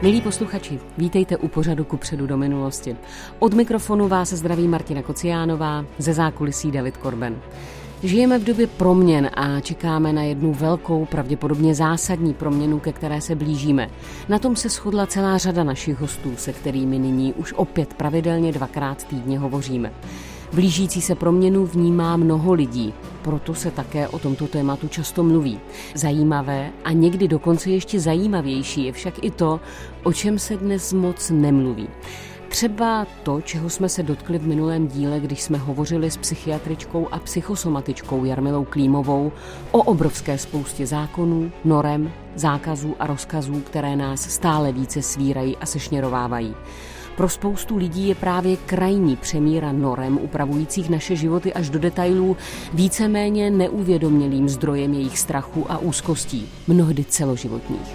Milí posluchači, vítejte u pořadu Kupředu do minulosti. Od mikrofonu vás zdraví Martina Kociánová, ze zákulisí David Korben. Žijeme v době proměn a čekáme na jednu velkou, pravděpodobně zásadní proměnu, ke které se blížíme. Na tom se shodla celá řada našich hostů, se kterými nyní už opět pravidelně 2krát týdně hovoříme. Blížící se proměnu vnímá mnoho lidí, proto se také o tomto tématu často mluví. Zajímavé a někdy dokonce ještě zajímavější je však i to, o čem se dnes moc nemluví. Třeba to, čeho jsme se dotkli v minulém díle, když jsme hovořili s psychiatričkou a psychosomatičkou Jarmilou Klímovou o obrovské spoustě zákonů, norem, zákazů a rozkazů, které nás stále více svírají a sešněrovávají. Pro spoustu lidí je právě krajní přemíra norem upravujících naše životy až do detailů víceméně neuvědomělým zdrojem jejich strachu a úzkostí, mnohdy celoživotních.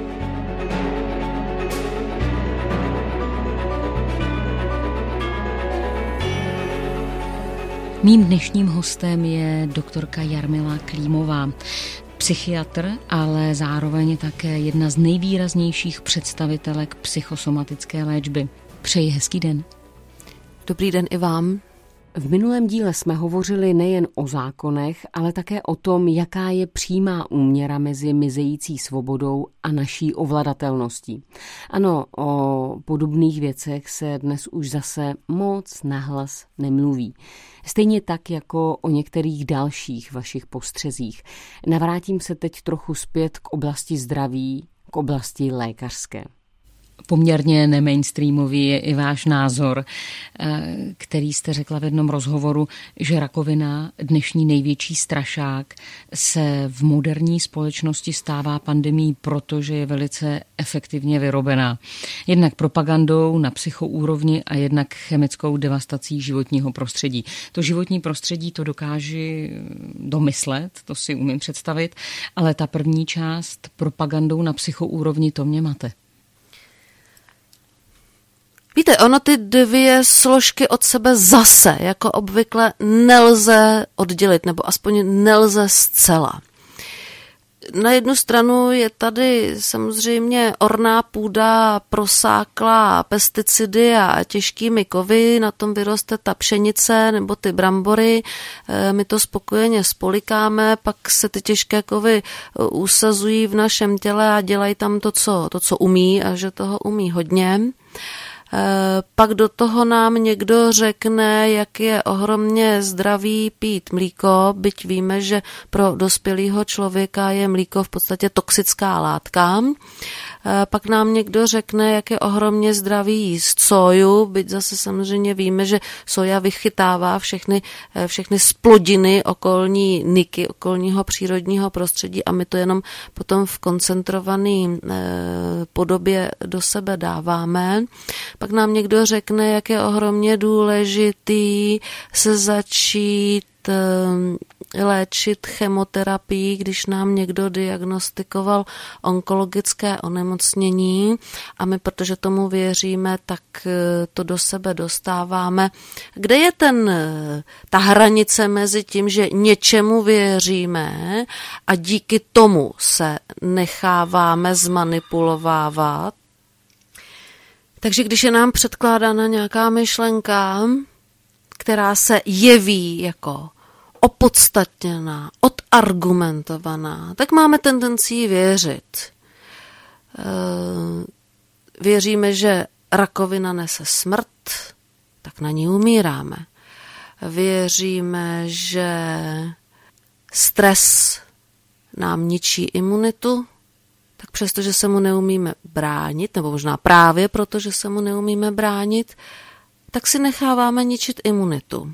Mým dnešním hostem je doktorka Jarmila Klímová, psychiatr, ale zároveň také jedna z nejvýraznějších představitelek psychosomatické léčby. Přeji hezký den. Dobrý den i vám. V minulém díle jsme hovořili nejen o zákonech, ale také o tom, jaká je přímá úměra mezi mizející svobodou a naší ovladatelností. Ano, o podobných věcech se dnes už zase moc nahlas nemluví. Stejně tak, jako o některých dalších vašich postřezích. Navrátím se teď trochu zpět k oblasti zdraví, k oblasti lékařské. Poměrně nemainstreamový je i váš názor, který jste řekla v jednom rozhovoru, že rakovina, dnešní největší strašák, se v moderní společnosti stává pandemií, protože je velice efektivně vyrobená. Jednak propagandou na psychoúrovni a jednak chemickou devastací životního prostředí. To životní prostředí to dokáži domyslet, to si umím představit, ale ta první část propagandou na psychoúrovni, to mě mate. Víte, ono ty dvě složky od sebe zase, jako obvykle, nelze oddělit, nebo aspoň nelze zcela. Na jednu stranu je tady samozřejmě orná půda prosáklá pesticidy a těžkými kovy, na tom vyroste ta pšenice nebo ty brambory, my to spokojeně spolikáme, pak se ty těžké kovy usazují v našem těle a dělají tam to, co umí, a že toho umí hodně. Pak do toho nám někdo řekne, jak je ohromně zdravý pít mlíko, byť víme, že pro dospělého člověka je mlíko v podstatě toxická látka. Pak nám někdo řekne, jak je ohromně zdravý jíst soju, byť zase samozřejmě víme, že soja vychytává všechny splodiny okolní niky, okolního přírodního prostředí a my to jenom potom v koncentrované podobě do sebe dáváme. Pak nám někdo řekne, jak je ohromně důležitý se začít léčit chemoterapií, když nám někdo diagnostikoval onkologické onemocnění a my, protože tomu věříme, tak to do sebe dostáváme. Kde je ta hranice mezi tím, že něčemu věříme a díky tomu se necháváme zmanipulovávat? Takže když je nám předkládána nějaká myšlenka, která se jeví jako opodstatněná, odargumentovaná, tak máme tendenci jí věřit. Věříme, že rakovina nese smrt, tak na ní umíráme. Věříme, že stres nám ničí imunitu, tak přestože se mu neumíme bránit, nebo možná právě proto, že se mu neumíme bránit, tak si necháváme ničit imunitu.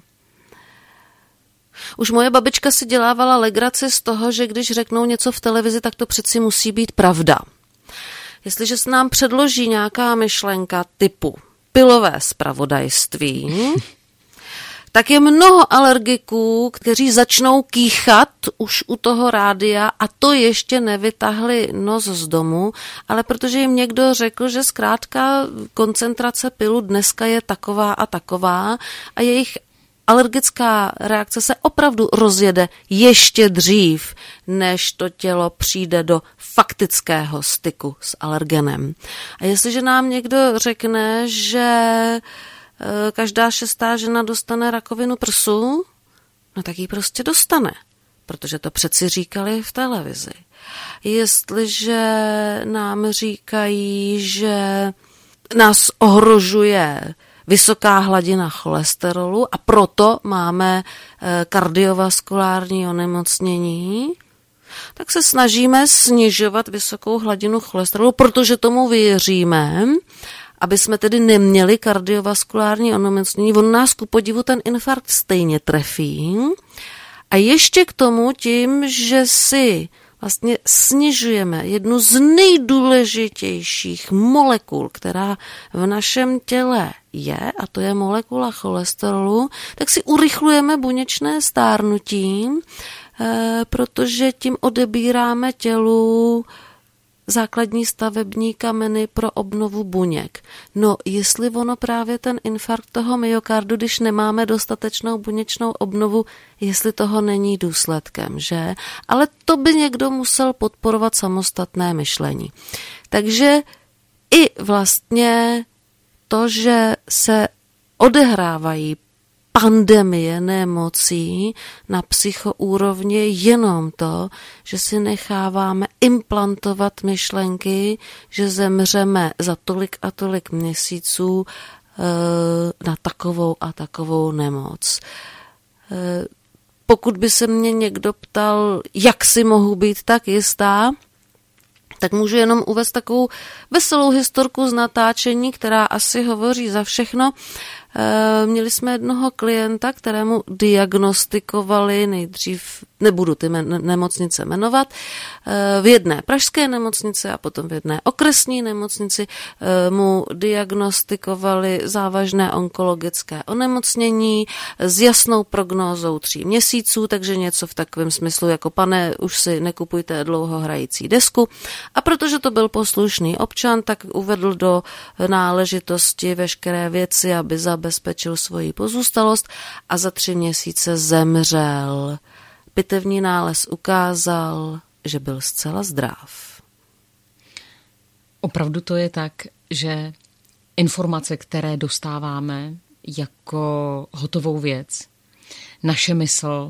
Už moje babička si dělávala legraci z toho, že když řeknou něco v televizi, tak to přeci musí být pravda. Jestliže se nám předloží nějaká myšlenka typu pilové zpravodajství, tak je mnoho alergiků, kteří začnou kýchat už u toho rádia a to ještě nevytahli nos z domu, ale protože jim někdo řekl, že zkrátka koncentrace pilu dneska je taková a taková a jejich alergická reakce se opravdu rozjede ještě dřív, než to tělo přijde do faktického styku s alergenem. A jestliže nám někdo řekne, že každá 6. žena dostane rakovinu prsu, no tak ji prostě dostane, protože to přeci říkali v televizi. Jestliže nám říkají, že nás ohrožuje vysoká hladina cholesterolu a proto máme kardiovaskulární onemocnění, tak se snažíme snižovat vysokou hladinu cholesterolu, protože tomu věříme, aby jsme tedy neměli kardiovaskulární onemocnění. On nás ku podivu ten infarkt stejně trefí. A ještě k tomu tím, že si vlastně snižujeme jednu z nejdůležitějších molekul, která v našem těle je, a to je molekula cholesterolu, tak si urychlujeme buněčné stárnutí, protože tím odebíráme tělu základní stavební kameny pro obnovu buněk. No, jestli ono právě ten infarkt toho myokardu, když nemáme dostatečnou buněčnou obnovu, jestli toho není důsledkem, že? Ale to by někdo musel podporovat samostatné myšlení. Takže i vlastně to, že se odehrávají pandemie nemocí na psychoúrovni je jenom to, že si necháváme implantovat myšlenky, že zemřeme za tolik a tolik měsíců na takovou a takovou nemoc. Pokud by se mě někdo ptal, jak si mohu být tak jistá, tak můžu jenom uvést takovou veselou historku z natáčení, která asi hovoří za všechno. Měli jsme jednoho klienta, kterému diagnostikovali nejdřív, nebudu ty nemocnice jmenovat, v jedné pražské nemocnici a potom v jedné okresní nemocnici mu diagnostikovali závažné onkologické onemocnění s jasnou prognózou 3 měsíců, takže něco v takovém smyslu, jako pane, už si nekupujte dlouho hrající desku. A protože to byl poslušný občan, tak uvedl do náležitosti veškeré věci, aby zabezpečil svoji pozůstalost a za 3 měsíce zemřel. Pitevní nález ukázal, že byl zcela zdrav. Opravdu to je tak, že informace, které dostáváme jako hotovou věc, naše mysl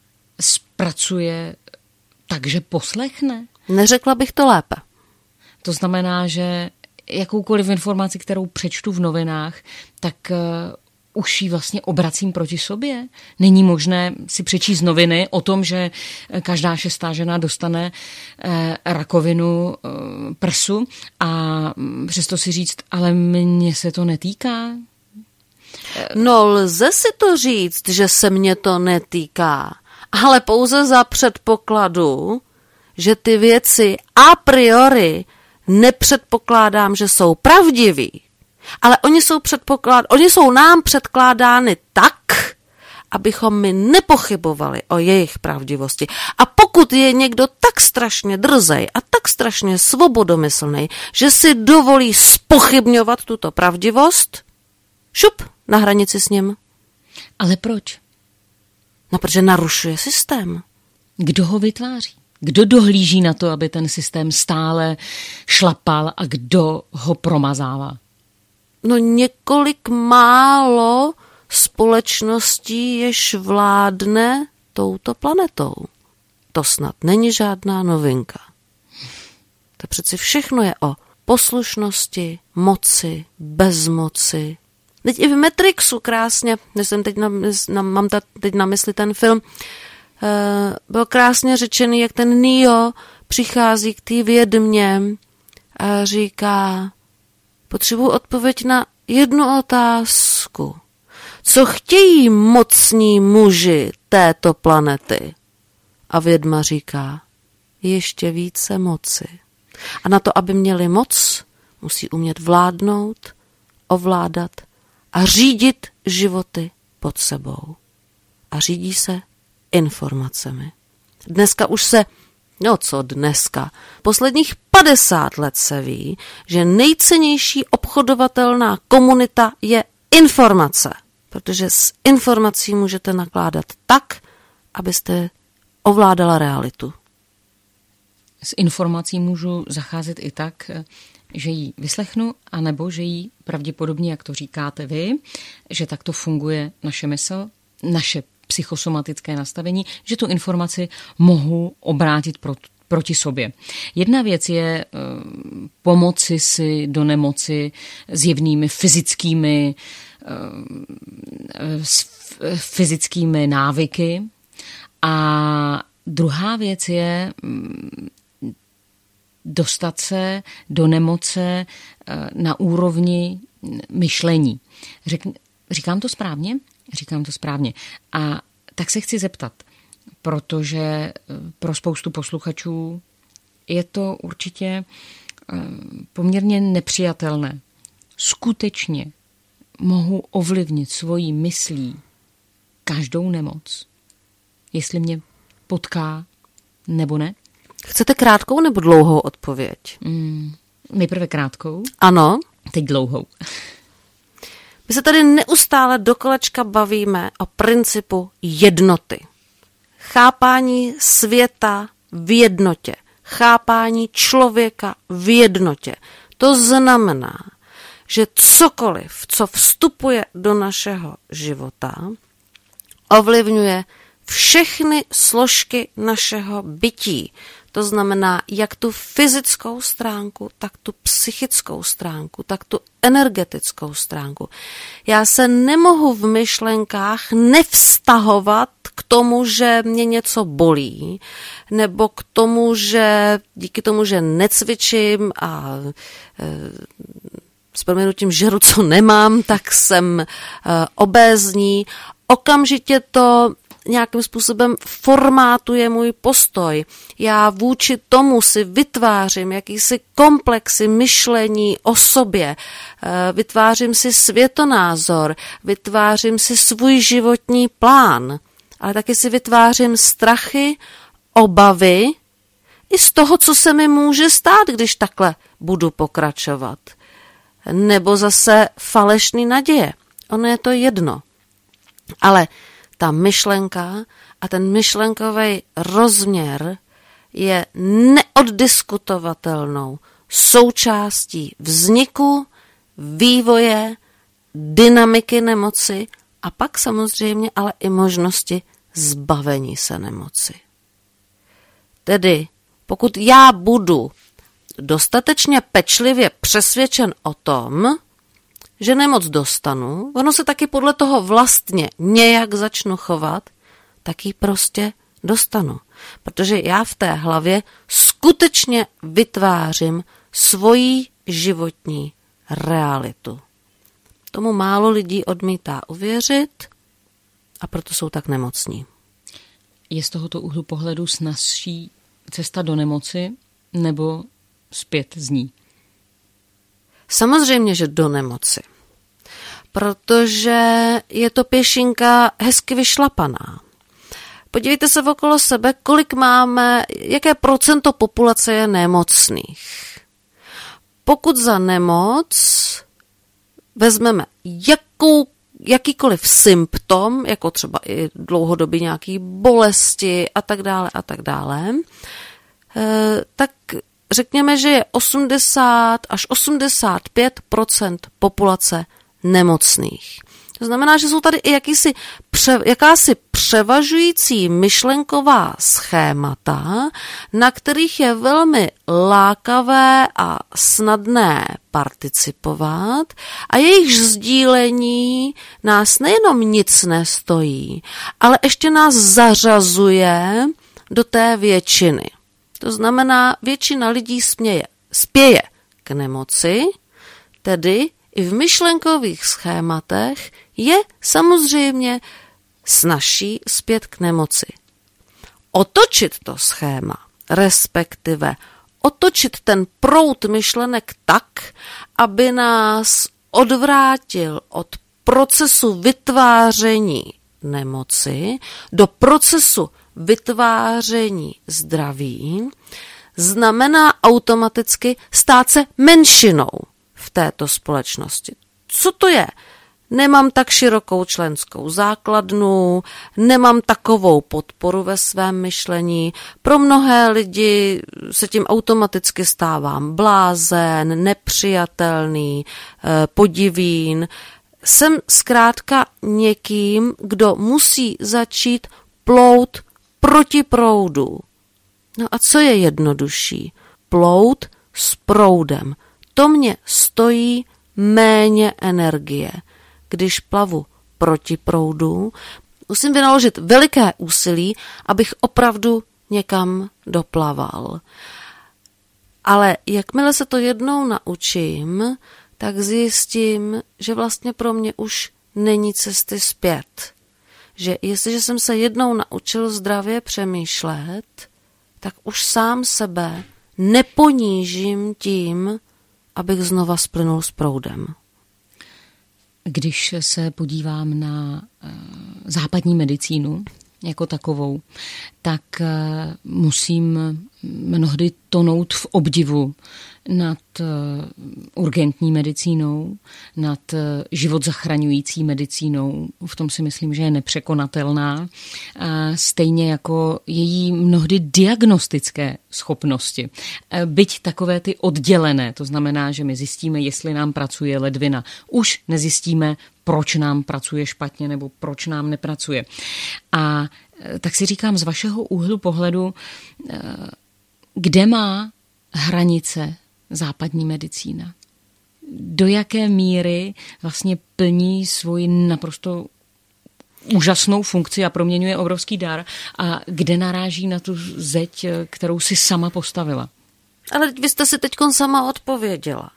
zpracuje tak, že poslechne? Neřekla bych to lépe. To znamená, že jakoukoliv informaci, kterou přečtu v novinách, tak už ji vlastně obracím proti sobě. Není možné si přečíst noviny o tom, že každá 6. žena dostane rakovinu prsu a přesto si říct, ale mně se to netýká. No, lze si to říct, že se mě to netýká, ale pouze za předpokladu, že ty věci a priori nepředpokládám, že jsou pravdivý. Ale oni jsou nám předkládány tak, abychom my nepochybovali o jejich pravdivosti. A pokud je někdo tak strašně drzej a tak strašně svobodomyslnej, že si dovolí zpochybňovat tuto pravdivost, šup na hranici s ním. Ale proč? No, protože narušuje systém. Kdo ho vytváří? Kdo dohlíží na to, aby ten systém stále šlapal a kdo ho promazává? No, několik málo společností, jež vládne touto planetou. To snad není žádná novinka. To přeci všechno je o poslušnosti, moci, bezmoci. Teď i v Matrixu krásně, mám teď na mysli ten film, byl krásně řečený, jak ten Neo přichází k té vědmě a říká, potřebuji odpověď na jednu otázku. Co chtějí mocní muži této planety? A vědma říká, ještě více moci. A na to, aby měli moc, musí umět vládnout, ovládat a řídit životy pod sebou. A řídí se informacemi. Dneska už se, posledních 50 let se ví, že nejcennější obchodovatelná komunita je informace. protože s informací můžete nakládat tak, abyste ovládala realitu. S informací můžu zacházet i tak, že ji vyslechnu, anebo že ji pravděpodobně, jak to říkáte vy, že takto funguje naše mysl, naše psychosomatické nastavení, že tu informaci mohu obrátit proti sobě. Jedna věc je pomoci si do nemoci zjevnými fyzickými návyky a druhá věc je dostat se do nemoce na úrovni myšlení. Říkám to správně? Říkám to správně. A tak se chci zeptat, protože pro spoustu posluchačů je to určitě poměrně nepřijatelné. Skutečně mohu ovlivnit svojí myslí každou nemoc, jestli mě potká nebo ne? Chcete krátkou nebo dlouhou odpověď? Nejprve krátkou. Ano. Teď dlouhou. My se tady neustále dokolečka bavíme o principu jednoty. Chápání světa v jednotě. Chápání člověka v jednotě. To znamená, že cokoliv, co vstupuje do našeho života, ovlivňuje všechny složky našeho bytí. To znamená, jak tu fyzickou stránku, tak tu psychickou stránku, tak tu energetickou stránku. Já se nemohu v myšlenkách nevztahovat k tomu, že mě něco bolí, nebo k tomu, že díky tomu, že necvičím a s proměnutím žeru, co nemám, tak jsem obézní. Okamžitě to nějakým způsobem formátuje můj postoj. Já vůči tomu si vytvářím jakýsi komplexy myšlení o sobě, vytvářím si světonázor, vytvářím si svůj životní plán, ale taky si vytvářím strachy, obavy i z toho, co se mi může stát, když takhle budu pokračovat. Nebo zase falešný naděje. Ono je to jedno. Ale ta myšlenka a ten myšlenkový rozměr je neoddiskutovatelnou součástí vzniku, vývoje, dynamiky nemoci a pak samozřejmě ale i možnosti zbavení se nemoci. Tedy pokud já budu dostatečně pečlivě přesvědčen o tom, že nemoc dostanu, ono se taky podle toho vlastně nějak začnu chovat, tak ji prostě dostanu. Protože já v té hlavě skutečně vytvářím svoji životní realitu. Tomu málo lidí odmítá uvěřit a proto jsou tak nemocní. Je z tohoto úhlu pohledu snazší cesta do nemoci nebo zpět z ní? Samozřejmě, že do nemoci. Protože je to pěšinka hezky vyšlapaná. Podívejte se okolo sebe, kolik máme, jaké procento populace je nemocných. Pokud za nemoc vezmeme jakýkoliv symptom, jako třeba i dlouhodobě nějaký bolesti a tak dále, tak řekněme, že je 80 až 85% populace nemocných. To znamená, že jsou tady i jakási převažující myšlenková schémata, na kterých je velmi lákavé a snadné participovat a jejich sdílení nás nejenom nic nestojí, ale ještě nás zařazuje do té většiny. To znamená, většina lidí spěje k nemoci, tedy i v myšlenkových schématech je samozřejmě snazší spět k nemoci. Otočit to schéma, respektive otočit ten proud myšlenek tak, aby nás odvrátil od procesu vytváření nemoci do procesu vytváření zdraví, znamená automaticky stát se menšinou v této společnosti. Co to je nemám tak širokou členskou základnu, nemám takovou podporu ve svém myšlení. Pro mnohé lidi se tím automaticky stávám blázen, nepřijatelný, podivín. Jsem zkrátka někým, kdo musí začít plout proti proudu. No a co je jednodušší? Plout s proudem. To mě stojí méně energie. Když plavu proti proudu, musím vynaložit veliké úsilí, abych opravdu někam doplaval. Ale jakmile se to jednou naučím, tak zjistím, že vlastně pro mě už není cesty zpět. Že jestliže jsem se jednou naučil zdravě přemýšlet, tak už sám sebe neponížím tím, abych znova splynul s proudem. Když se podívám na západní medicínu jako takovou, tak musím mnohdy tonout v obdivu nad urgentní medicínou, nad život zachraňující medicínou. V tom si myslím, že je nepřekonatelná. Stejně jako její mnohdy diagnostické schopnosti. Byť takové ty oddělené, to znamená, že my zjistíme, jestli nám pracuje ledvina. Už nezjistíme, proč nám pracuje špatně nebo proč nám nepracuje. A tak si říkám z vašeho úhlu pohledu, kde má hranice západní medicína? Do jaké míry vlastně plní svoji naprosto úžasnou funkci a proměňuje obrovský dar a kde naráží na tu zeď, kterou si sama postavila? Ale vy jste si teďkon sama odpověděla.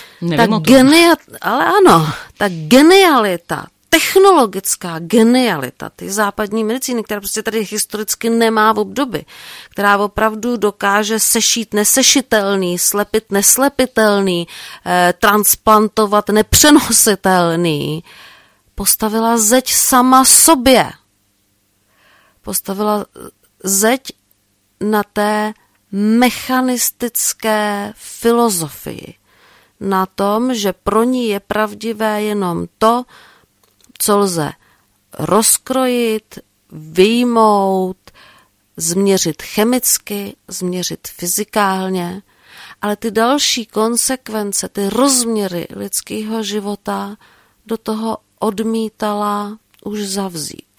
Ale ano, ta genialita, technologická genialita ty západní medicíny, která prostě tady historicky nemá v obdoby, která opravdu dokáže sešít nesešitelný, slepit neslepitelný, transplantovat nepřenositelný, postavila zeď sama sobě. Postavila zeď na té mechanistické filozofii. Na tom, že pro ní je pravdivé jenom to, co lze rozkrojit, vyjmout, změřit chemicky, změřit fyzikálně, ale ty další konsekvence, ty rozměry lidského života do toho odmítala už zavzít.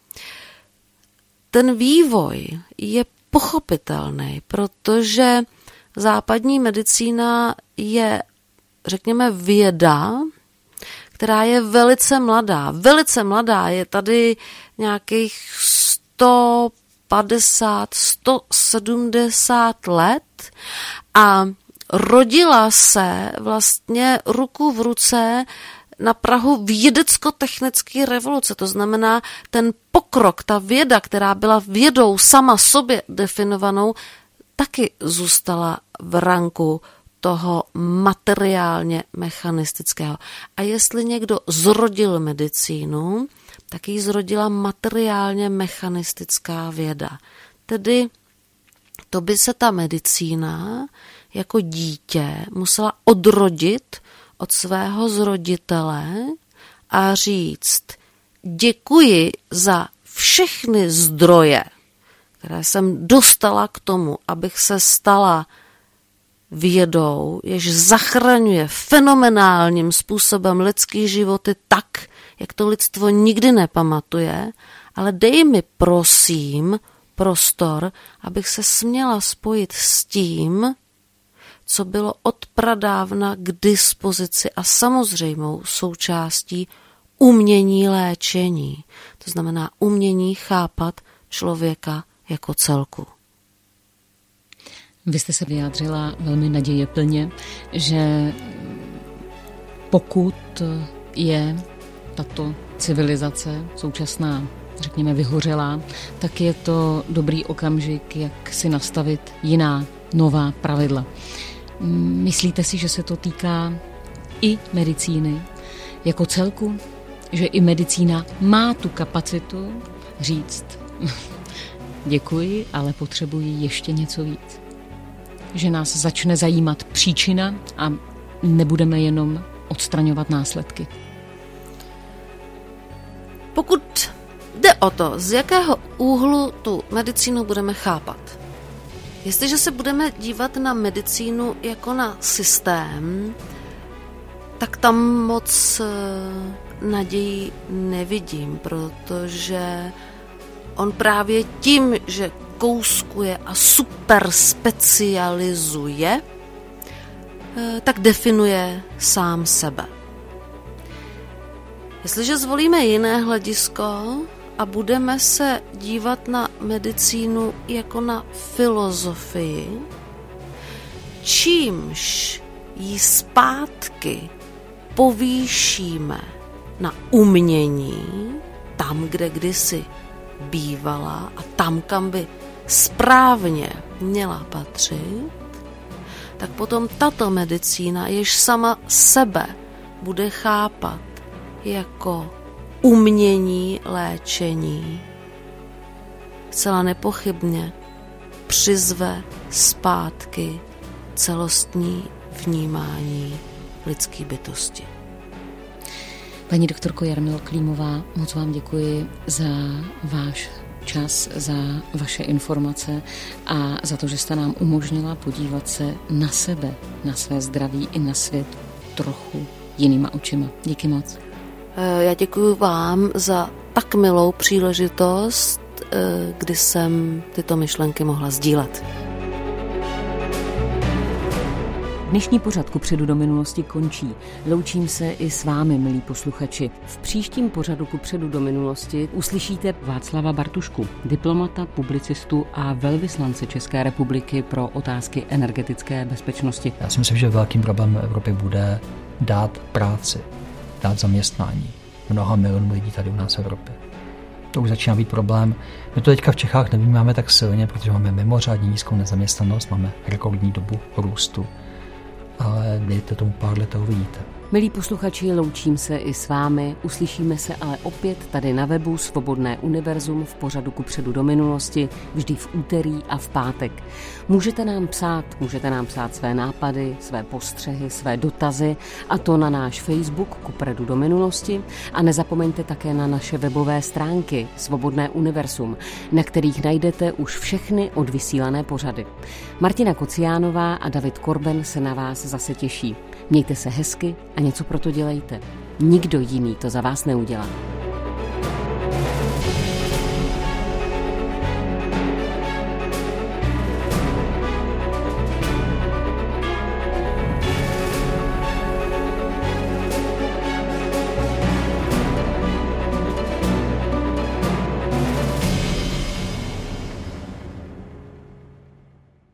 Ten vývoj je pochopitelný, protože západní medicína je, řekněme, věda, která je velice mladá. Velice mladá, je tady nějakých 150, 170 let a rodila se vlastně ruku v ruce na prahu vědecko-technické revoluce. To znamená, ten pokrok, ta věda, která byla vědou sama sobě definovanou, taky zůstala v ranku toho materiálně mechanistického. A jestli někdo zrodil medicínu, tak ji zrodila materiálně mechanistická věda. Tedy to by se ta medicína jako dítě musela odrodit od svého zroditele a říct: děkuji za všechny zdroje, které jsem dostala k tomu, abych se stala vědou, jež zachraňuje fenomenálním způsobem lidský životy tak, jak to lidstvo nikdy nepamatuje, ale dej mi prosím prostor, abych se směla spojit s tím, co bylo od pradávna k dispozici a samozřejmou součástí umění léčení. To znamená umění chápat člověka jako celku. Vy jste se vyjádřila velmi nadějeplně, že pokud je tato civilizace současná, řekněme, vyhořelá, tak je to dobrý okamžik, jak si nastavit jiná, nová pravidla. Myslíte si, že se to týká i medicíny jako celku? Že i medicína má tu kapacitu říct děkuji, ale potřebuji ještě něco víc? Že nás začne zajímat příčina a nebudeme jenom odstraňovat následky? Pokud jde o to, z jakého úhlu tu medicínu budeme chápat. Jestliže se budeme dívat na medicínu jako na systém, tak tam moc naději nevidím, protože on právě tím, že kouskuje a super specializuje, tak definuje sám sebe. Jestliže zvolíme jiné hledisko a budeme se dívat na medicínu jako na filozofii, čímž ji zpátky povýšíme na umění, tam, kde kdysi bývala a tam, kam by správně měla patřit, tak potom tato medicína, jež sama sebe bude chápat jako umění léčení, zcela nepochybně přizve zpátky celostní vnímání lidské bytosti. Paní doktorko Jarmilo Klímová, moc vám děkuji za váš čas, za vaše informace a za to, že jste nám umožnila podívat se na sebe, na své zdraví i na svět trochu jinýma očima. Díky moc. Já děkuji vám za tak milou příležitost, kdy jsem tyto myšlenky mohla sdílet. Dnešní pořad Kupředu do minulosti končí. Loučím se i s vámi, milí posluchači. V příštím pořadu Kupředu do minulosti uslyšíte Václava Bartušku, diplomata, publicistu a velvyslance České republiky pro otázky energetické bezpečnosti. Já si myslím, že velkým problémem Evropy bude dát práci, dát zaměstnání mnoha milionů lidí tady u nás v Evropě. To už začíná být problém. My to teďka v Čechách nevnímáme tak silně, protože máme mimořádně nízkou nezaměstnanost, máme rekordní dobu růstu. Ale dejte tomu pár let a uvidíte. Milí posluchači, loučím se i s vámi, uslyšíme se ale opět tady na webu Svobodné univerzum v pořadu Kupředu do minulosti, vždy v úterý a v pátek. Můžete nám psát své nápady, své postřehy, své dotazy, a to na náš Facebook Kupředu do minulosti, a nezapomeňte také na naše webové stránky Svobodné univerzum, na kterých najdete už všechny odvysílané pořady. Martina Kociánová a David Korben se na vás zase těší. Mějte se hezky a něco pro to dělejte. Nikdo jiný to za vás neudělá.